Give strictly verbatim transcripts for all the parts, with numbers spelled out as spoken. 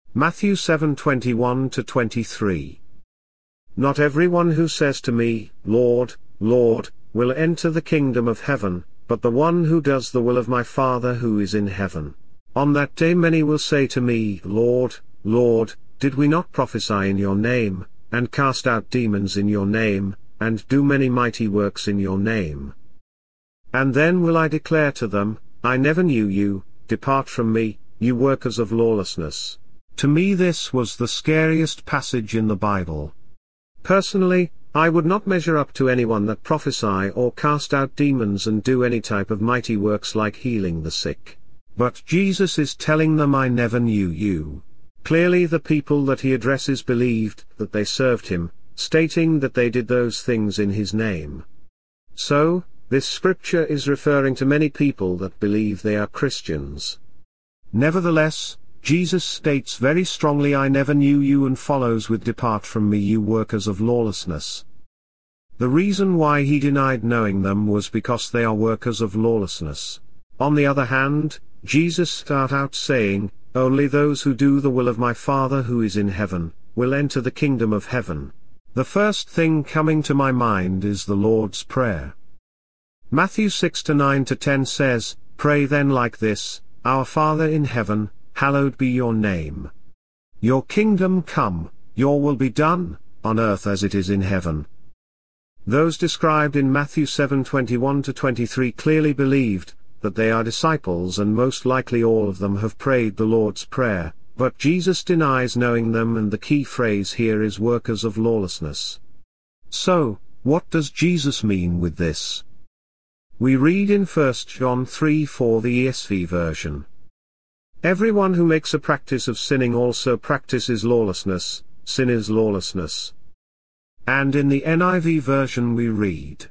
Matthew seven twenty-one to twenty-three. Not everyone who says to me, Lord, Lord, will enter the kingdom of heaven, but the one who does the will of my Father who is in heaven. On that day many will say to me, Lord, Lord, did we not prophesy in your name, and cast out demons in your name, and do many mighty works in your name? And then will I declare to them, I never knew you, depart from me, you workers of lawlessness. To me this was the scariest passage in the Bible. Personally, I would not measure up to anyone that prophesy or cast out demons and do any type of mighty works like healing the sick. But Jesus is telling them, I never knew you. Clearly the people that he addresses believed that they served him, stating that they did those things in his name. So, this scripture is referring to many people that believe they are Christians. Nevertheless, Jesus states very strongly, I never knew you, and follows with, depart from me, you workers of lawlessness. The reason why he denied knowing them was because they are workers of lawlessness. On the other hand, Jesus start out saying, only those who do the will of my Father who is in heaven, will enter the kingdom of heaven. The first thing coming to my mind is the Lord's Prayer. Matthew six to nine to ten says, Pray then like this, Our Father in heaven, hallowed be your name. Your kingdom come, your will be done, on earth as it is in heaven. Those described in Matthew seven twenty-one to twenty-three clearly believed that they are disciples, and most likely all of them have prayed the Lord's Prayer, but Jesus denies knowing them, and the key phrase here is workers of lawlessness. So, what does Jesus mean with this? We read in First John three four, the E S V version. Everyone who makes a practice of sinning also practices lawlessness. Sin is lawlessness. And in the N I V version we read,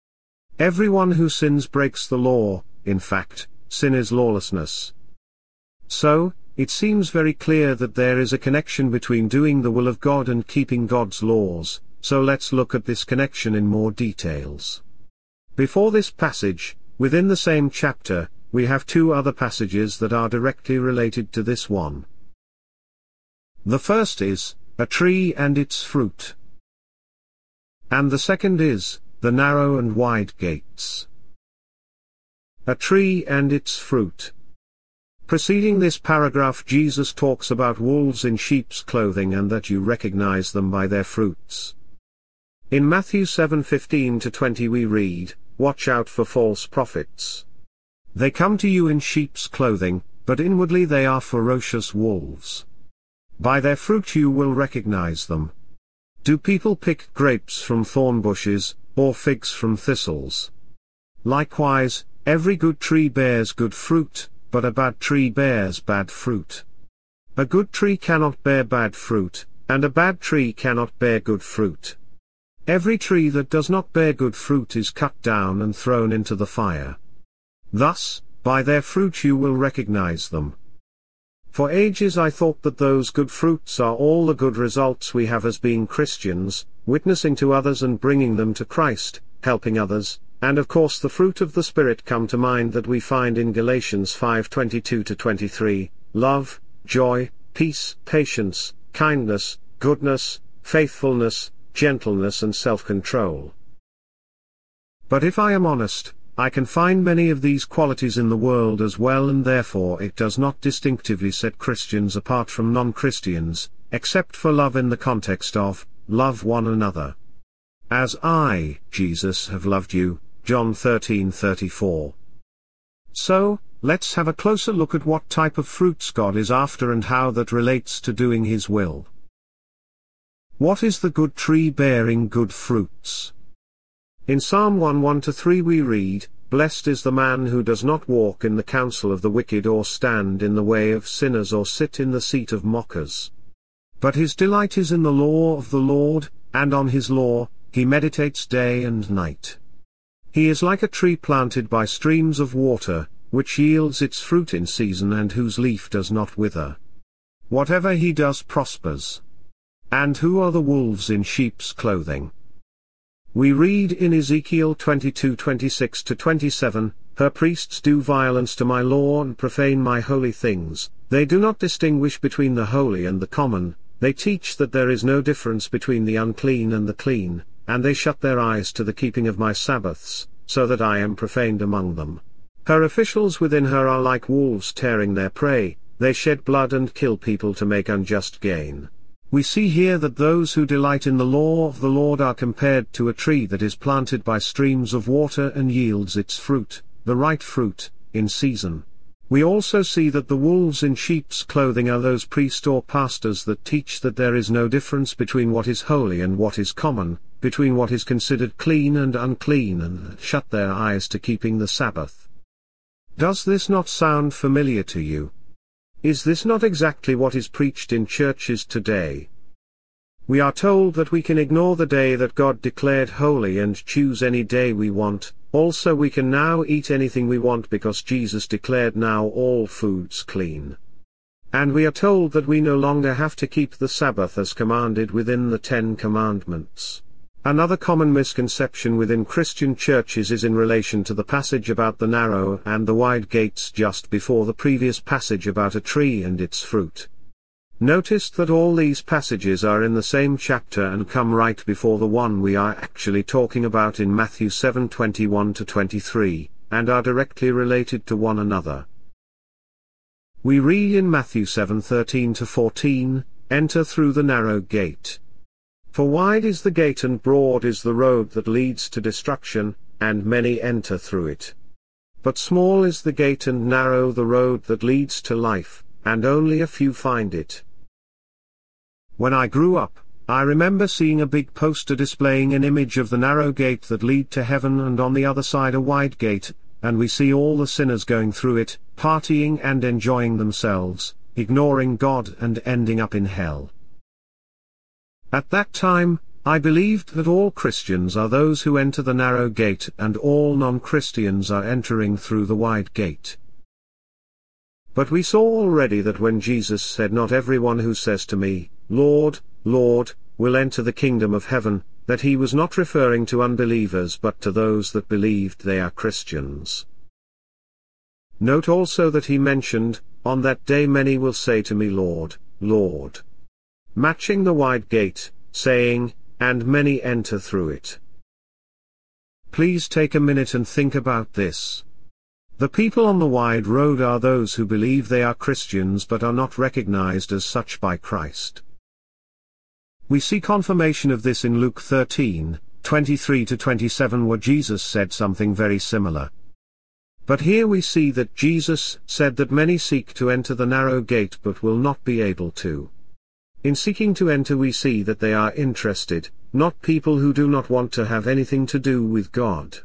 everyone who sins breaks the law. In fact, sin is lawlessness. So, it seems very clear that there is a connection between doing the will of God and keeping God's laws, so let's look at this connection in more details. Before this passage, within the same chapter, we have two other passages that are directly related to this one. The first is, a tree and its fruit. And the second is, the narrow and wide gates. A tree and its fruit. Preceding this paragraph, Jesus talks about wolves in sheep's clothing and that you recognize them by their fruits. In Matthew seven fifteen to twenty we read, Watch out for false prophets. They come to you in sheep's clothing, but inwardly they are ferocious wolves. By their fruit you will recognize them. Do people pick grapes from thorn bushes, or figs from thistles? Likewise, every good tree bears good fruit, but a bad tree bears bad fruit. A good tree cannot bear bad fruit, and a bad tree cannot bear good fruit. Every tree that does not bear good fruit is cut down and thrown into the fire. Thus, by their fruit you will recognize them. For ages I thought that those good fruits are all the good results we have as being Christians, witnessing to others and bringing them to Christ, helping others, and of course the fruit of the Spirit come to mind that we find in Galatians five twenty-two to twenty-three, love, joy, peace, patience, kindness, goodness, faithfulness, gentleness and self-control. But if I am honest, I can find many of these qualities in the world as well, and therefore it does not distinctively set Christians apart from non-Christians, except for love in the context of, love one another. As I, Jesus, have loved you, John thirteen thirty-four. So, let's have a closer look at what type of fruits God is after and how that relates to doing His will. What is the good tree bearing good fruits? In Psalm one one to three we read, Blessed is the man who does not walk in the counsel of the wicked, or stand in the way of sinners, or sit in the seat of mockers. But his delight is in the law of the Lord, and on his law he meditates day and night. He is like a tree planted by streams of water, which yields its fruit in season and whose leaf does not wither. Whatever he does prospers. And who are the wolves in sheep's clothing? We read in Ezekiel twenty-two twenty-six to twenty-seven, Her priests do violence to my law and profane my holy things, They do not distinguish between the holy and the common, they teach that there is no difference between the unclean and the clean, and they shut their eyes to the keeping of my Sabbaths, so that I am profaned among them. Her officials within her are like wolves tearing their prey, they shed blood and kill people to make unjust gain. We see here that those who delight in the law of the Lord are compared to a tree that is planted by streams of water and yields its fruit, the right fruit, in season. We also see that the wolves in sheep's clothing are those priests or pastors that teach that there is no difference between what is holy and what is common, between what is considered clean and unclean, and shut their eyes to keeping the Sabbath. Does this not sound familiar to you? Is this not exactly what is preached in churches today? We are told that we can ignore the day that God declared holy and choose any day we want. Also we can now eat anything we want because Jesus declared now all foods clean. And we are told that we no longer have to keep the Sabbath as commanded within the Ten Commandments. Another common misconception within Christian churches is in relation to the passage about the narrow and the wide gates just before the previous passage about a tree and its fruit. Notice that all these passages are in the same chapter and come right before the one we are actually talking about in Matthew seven twenty-one to twenty-three, and are directly related to one another. We read in Matthew seven thirteen to fourteen, "Enter through the narrow gate. For wide is the gate and broad is the road that leads to destruction, and many enter through it. But small is the gate and narrow the road that leads to life, and only a few find it." When I grew up, I remember seeing a big poster displaying an image of the narrow gate that lead to heaven and on the other side a wide gate, and we see all the sinners going through it, partying and enjoying themselves, ignoring God and ending up in hell. At that time, I believed that all Christians are those who enter the narrow gate and all non-Christians are entering through the wide gate. But we saw already that when Jesus said, "Not everyone who says to me, Lord, Lord, will enter the kingdom of heaven," that he was not referring to unbelievers but to those that believed they are Christians. Note also that he mentioned, "On that day many will say to me, Lord, Lord," matching the wide gate, saying, "And many enter through it." Please take a minute and think about this. The people on the wide road are those who believe they are Christians but are not recognized as such by Christ. We see confirmation of this in Luke thirteen, twenty-three to twenty-seven, where Jesus said something very similar. But here we see that Jesus said that many seek to enter the narrow gate but will not be able to. In seeking to enter we see that they are interested, not people who do not want to have anything to do with God.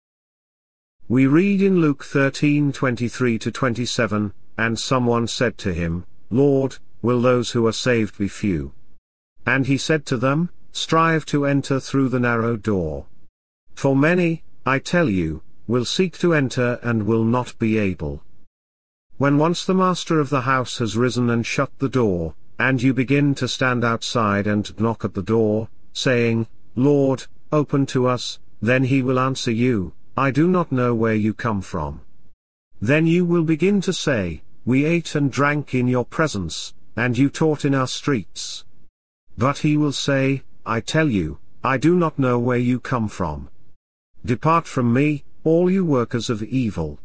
We read in Luke thirteen twenty-three to twenty-seven, "And someone said to him, Lord, will those who are saved be few? And he said to them, Strive to enter through the narrow door. For many, I tell you, will seek to enter and will not be able." When once the master of the house has risen and shut the door, and you begin to stand outside and knock at the door, saying, "Lord, open to us," then he will answer you, "I do not know where you come from." Then you will begin to say, "We ate and drank in your presence, and you taught in our streets." But he will say, "I tell you, I do not know where you come from. Depart from me, all you workers of evil."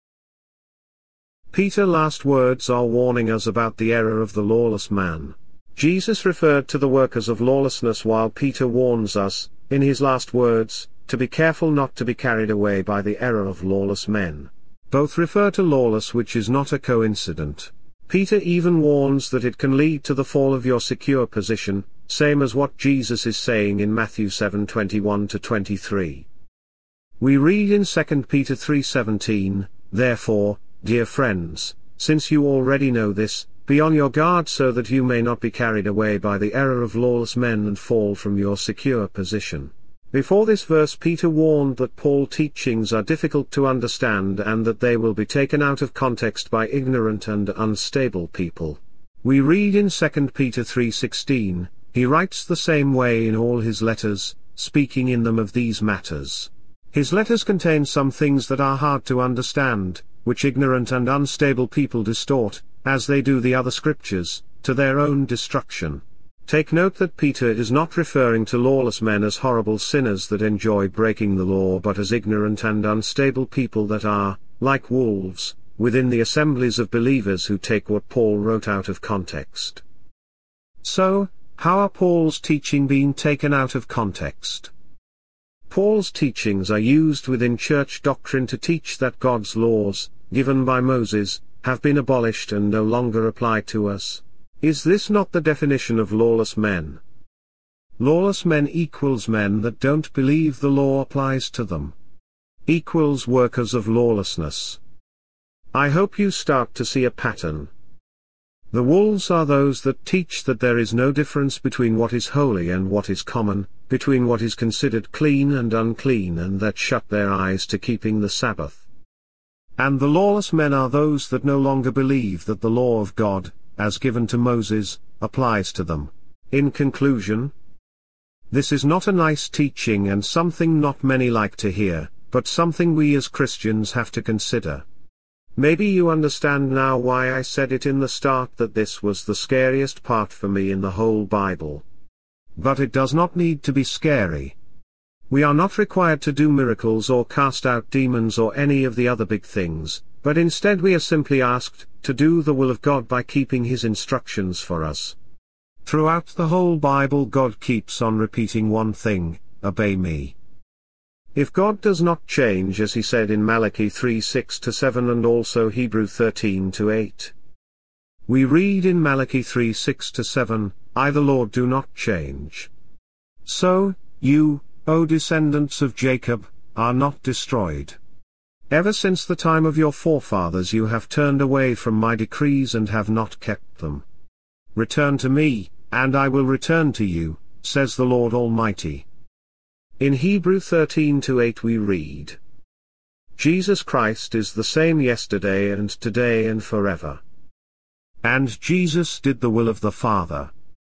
Peter's last words are warning us about the error of the lawless man. Jesus referred to the workers of lawlessness while Peter warns us, in his last words, to be careful not to be carried away by the error of lawless men. Both refer to lawless, which is not a coincidence. Peter even warns that it can lead to the fall of your secure position, same as what Jesus is saying in Matthew seven twenty-one to twenty-three. We read in Second Peter three seventeen, "Therefore, dear friends, since you already know this, be on your guard so that you may not be carried away by the error of lawless men and fall from your secure position." Before this verse Peter warned that Paul's teachings are difficult to understand and that they will be taken out of context by ignorant and unstable people. We read in Second Peter three sixteen, he writes the same way in all his letters, speaking in them of these matters. His letters contain some things that are hard to understand, which ignorant and unstable people distort, as they do the other scriptures, to their own destruction. Take note that Peter is not referring to lawless men as horrible sinners that enjoy breaking the law, but as ignorant and unstable people that are, like wolves, within the assemblies of believers who take what Paul wrote out of context. So, how are Paul's teaching being taken out of context? Paul's teachings are used within church doctrine to teach that God's laws, given by Moses, have been abolished and no longer apply to us. Is this not the definition of lawless men? Lawless men equals men that don't believe the law applies to them. Equals workers of lawlessness. I hope you start to see a pattern. The wolves are those that teach that there is no difference between what is holy and what is common, between what is considered clean and unclean, and that shut their eyes to keeping the Sabbath. And the lawless men are those that no longer believe that the law of God, as given to Moses, applies to them. In conclusion, this is not a nice teaching and something not many like to hear, but something we as Christians have to consider. Maybe you understand now why I said it in the start that this was the scariest part for me in the whole Bible. But it does not need to be scary. We are not required to do miracles or cast out demons or any of the other big things, but instead we are simply asked to do the will of God by keeping His instructions for us. Throughout the whole Bible, God keeps on repeating one thing: obey me. If God does not change, as He said in Malachi three six to seven and also Hebrews thirteen to eight. We read in Malachi three six to seven, I the Lord do not change. So, you, O descendants of Jacob, are not destroyed. Ever since the time of your forefathers you have turned away from my decrees and have not kept them. Return to me, and I will return to you, says the Lord Almighty. In Hebrews thirteen to eight we read, Jesus Christ is the same yesterday and today and forever. And Jesus did the will of the Father.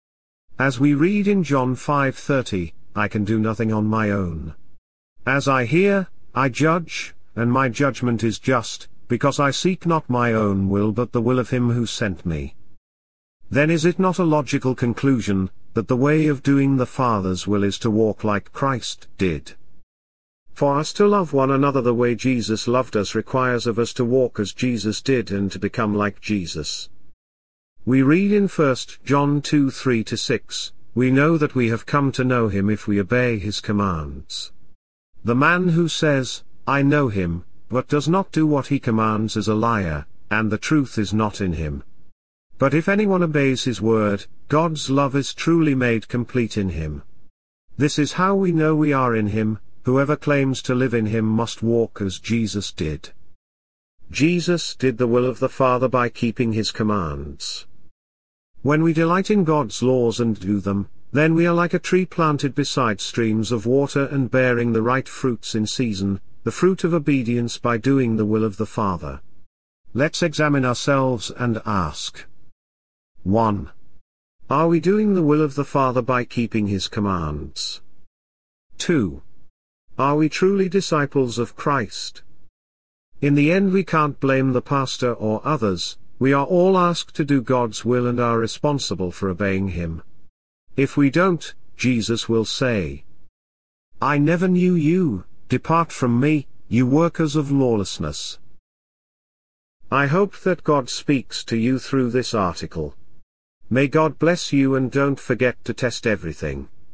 As we read in John five thirty, I can do nothing on my own. As I hear, I judge, and my judgment is just, because I seek not my own will but the will of Him who sent me. Then is it not a logical conclusion, that the way of doing the Father's will is to walk like Christ did? For us to love one another the way Jesus loved us requires of us to walk as Jesus did and to become like Jesus. We read in First John two three to six, we know that we have come to know Him if we obey His commands. The man who says, I know Him, but does not do what He commands is a liar, and the truth is not in him. But if anyone obeys His word, God's love is truly made complete in him. This is how we know we are in Him. Whoever claims to live in Him must walk as Jesus did. Jesus did the will of the Father by keeping His commands. When we delight in God's laws and do them, then we are like a tree planted beside streams of water and bearing the right fruits in season, the fruit of obedience by doing the will of the Father. Let's examine ourselves and ask. one. Are we doing the will of the Father by keeping His commands? two. Are we truly disciples of Christ? In the end we can't blame the pastor or others, we are all asked to do God's will and are responsible for obeying Him. If we don't, Jesus will say, I never knew you, depart from me, you workers of lawlessness. I hope that God speaks to you through this article. May God bless you, and don't forget to test everything.